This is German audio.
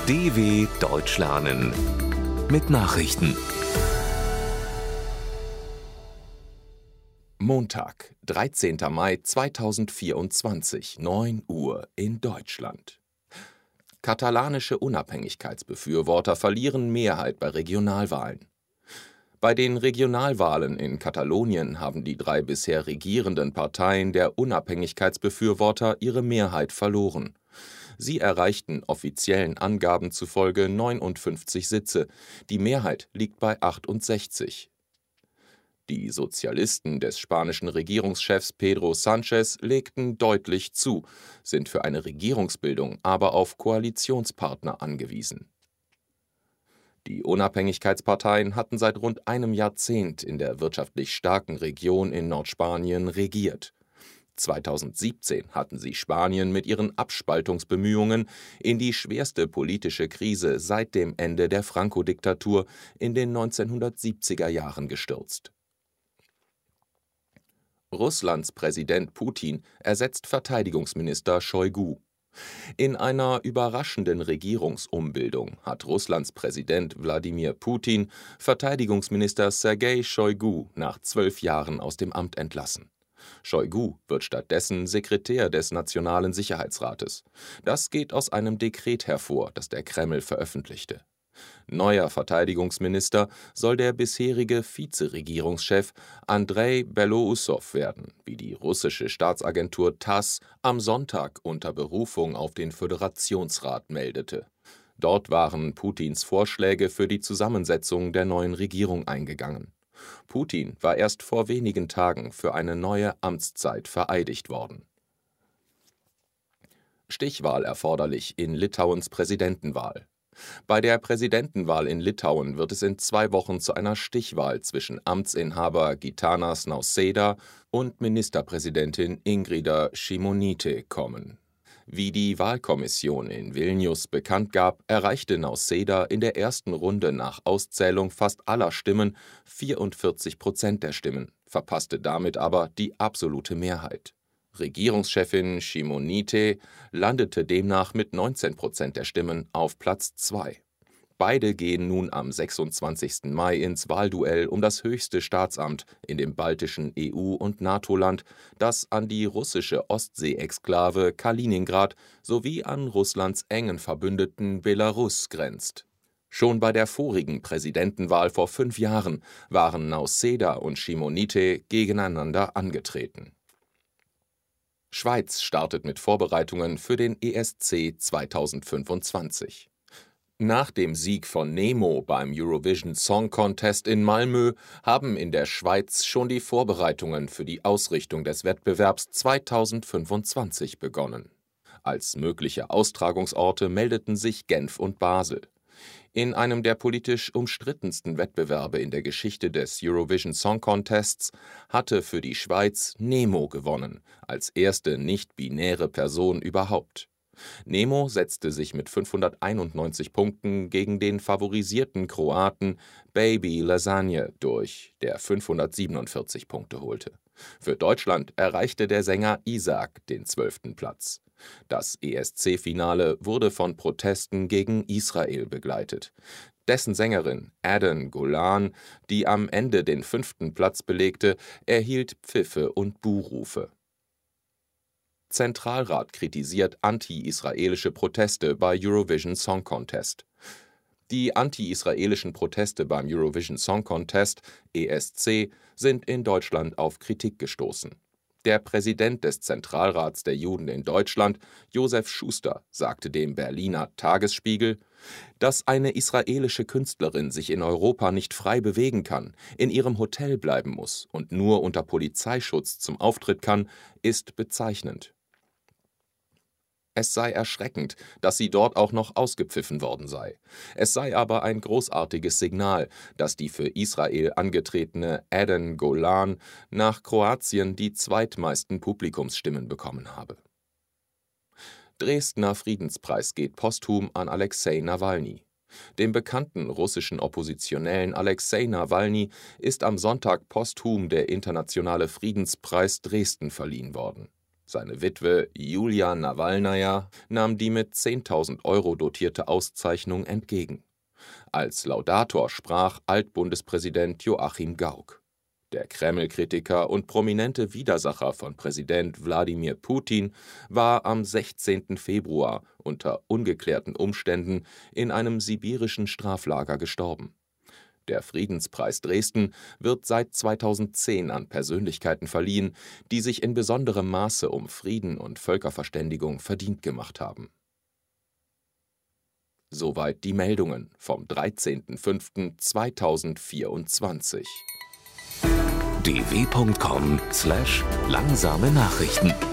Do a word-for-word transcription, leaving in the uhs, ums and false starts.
D W Deutsch lernen mit Nachrichten. Montag, dreizehnter Mai zweitausendvierundzwanzig, neun Uhr in Deutschland. Katalanische Unabhängigkeitsbefürworter verlieren Mehrheit bei Regionalwahlen. Bei den Regionalwahlen in Katalonien haben die drei bisher regierenden Parteien der Unabhängigkeitsbefürworter ihre Mehrheit verloren. Sie erreichten offiziellen Angaben zufolge neunundfünfzig Sitze, die Mehrheit liegt bei achtundsechzig. Die Sozialisten des spanischen Regierungschefs Pedro Sánchez legten deutlich zu, sind für eine Regierungsbildung aber auf Koalitionspartner angewiesen. Die Unabhängigkeitsparteien hatten seit rund einem Jahrzehnt in der wirtschaftlich starken Region in Nordspanien regiert. zweitausendsiebzehn hatten sie Spanien mit ihren Abspaltungsbemühungen in die schwerste politische Krise seit dem Ende der Franco-Diktatur in den neunzehnhundertsiebziger Jahren gestürzt. Russlands Präsident Putin ersetzt Verteidigungsminister Shoigu. In einer überraschenden Regierungsumbildung hat Russlands Präsident Wladimir Putin Verteidigungsminister Sergei Shoigu nach zwölf Jahren aus dem Amt entlassen. Shoigu wird stattdessen Sekretär des Nationalen Sicherheitsrates. Das geht aus einem Dekret hervor, das der Kreml veröffentlichte. Neuer Verteidigungsminister soll der bisherige Vizeregierungschef Andrei Beloussow werden, wie die russische Staatsagentur TASS am Sonntag unter Berufung auf den Föderationsrat meldete. Dort waren Putins Vorschläge für die Zusammensetzung der neuen Regierung eingegangen. Putin war erst vor wenigen Tagen für eine neue Amtszeit vereidigt worden. Stichwahl erforderlich in Litauens Präsidentenwahl. Bei der Präsidentenwahl in Litauen wird es in zwei Wochen zu einer Stichwahl zwischen Amtsinhaber Gitanas Nausėda und Ministerpräsidentin Ingrida Šimonytė kommen. Wie die Wahlkommission in Vilnius bekannt gab, erreichte Nausėda in der ersten Runde nach Auszählung fast aller Stimmen vierundvierzig Prozent der Stimmen, verpasste damit aber die absolute Mehrheit. Regierungschefin Šimonytė landete demnach mit neunzehn Prozent der Stimmen auf Platz zwei. Beide gehen nun am sechsundzwanzigsten Mai ins Wahlduell um das höchste Staatsamt in dem baltischen E U- und NATO-Land, das an die russische Ostsee-Exklave Kaliningrad sowie an Russlands engen Verbündeten Belarus grenzt. Schon bei der vorigen Präsidentenwahl vor fünf Jahren waren Nausėda und Šimonytė gegeneinander angetreten. Schweiz startet mit Vorbereitungen für den E S C zweitausendfünfundzwanzig. Nach dem Sieg von Nemo beim Eurovision Song Contest in Malmö haben in der Schweiz schon die Vorbereitungen für die Ausrichtung des Wettbewerbs zweitausendfünfundzwanzig begonnen. Als mögliche Austragungsorte meldeten sich Genf und Basel. In einem der politisch umstrittensten Wettbewerbe in der Geschichte des Eurovision Song Contests hatte für die Schweiz Nemo gewonnen, als erste nicht-binäre Person überhaupt. Nemo setzte sich mit fünfhunderteinundneunzig Punkten gegen den favorisierten Kroaten Baby Lasagne durch, der fünfhundertsiebenundvierzig Punkte holte. Für Deutschland erreichte der Sänger Isaac den zwölften Platz. Das E S C-Finale wurde von Protesten gegen Israel begleitet. Dessen Sängerin Aden Golan, die am Ende den fünften Platz belegte, erhielt Pfiffe und Buhrufe. Zentralrat kritisiert anti-israelische Proteste bei Eurovision Song Contest. Die anti-israelischen Proteste beim Eurovision Song Contest, E S C, sind in Deutschland auf Kritik gestoßen. Der Präsident des Zentralrats der Juden in Deutschland, Josef Schuster, sagte dem Berliner Tagesspiegel, dass eine israelische Künstlerin sich in Europa nicht frei bewegen kann, in ihrem Hotel bleiben muss und nur unter Polizeischutz zum Auftritt kann, ist bezeichnend. Es sei erschreckend, dass sie dort auch noch ausgepfiffen worden sei. Es sei aber ein großartiges Signal, dass die für Israel angetretene Aden Golan nach Kroatien die zweitmeisten Publikumsstimmen bekommen habe. Dresdner Friedenspreis geht posthum an Alexei Nawalny. Dem bekannten russischen Oppositionellen Alexei Nawalny ist am Sonntag posthum der Internationale Friedenspreis Dresden verliehen worden. Seine Witwe Julia Nawalnaja nahm die mit zehntausend Euro dotierte Auszeichnung entgegen. Als Laudator sprach Altbundespräsident Joachim Gauck. Der Kreml-Kritiker und prominente Widersacher von Präsident Wladimir Putin war am sechzehnten Februar unter ungeklärten Umständen in einem sibirischen Straflager gestorben. Der Friedenspreis Dresden wird seit zweitausendzehn an Persönlichkeiten verliehen, die sich in besonderem Maße um Frieden und Völkerverständigung verdient gemacht haben. Soweit die Meldungen vom dreizehnten fünften zweitausendvierundzwanzig. d w punkt com slash langsame Nachrichten